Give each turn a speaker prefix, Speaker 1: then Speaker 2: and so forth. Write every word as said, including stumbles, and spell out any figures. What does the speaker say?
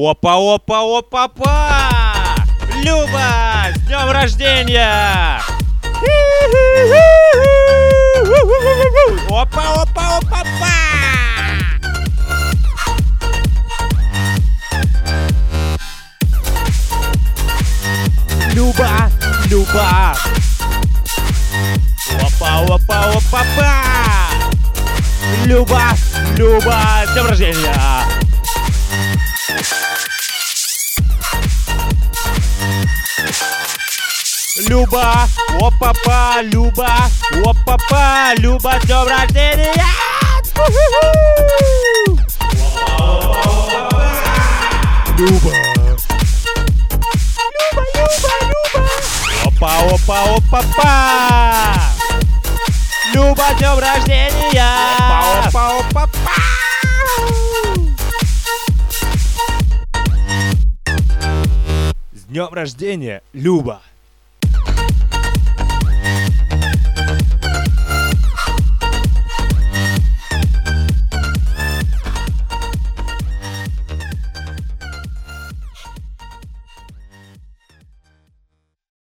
Speaker 1: Опа-опа-опа-па! Люба, с днем рождения! Опа-опа-опа-па! Люба, Люба! Опа-опа-опа-па! Люба, Люба, с днем рождения! Люба, опа-па, Люба, опа-па, Люба, с днем рождения! Люба! Люба, Люба, Люба! Опа-опа-опа-па! Люба, с днем рождения! Опа-опа-опа-па! С днем рождения, Люба!